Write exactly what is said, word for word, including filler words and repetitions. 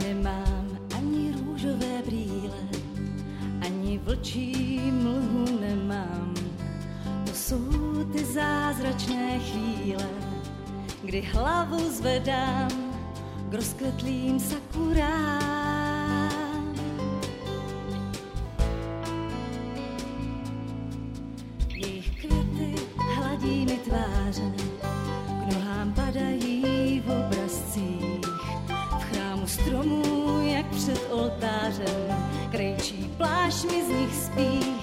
Nemám ani růžové brýle, ani vlčí mlhu nemám. To jsou ty zázračné chvíle, kdy hlavu zvedám k rozkvetlým sakurám. Jejich květy hladí mi tváře, k nohám padají v obrazcích. V chrámu stromů, jak před oltářem, krejčí plášť mi z nich spí.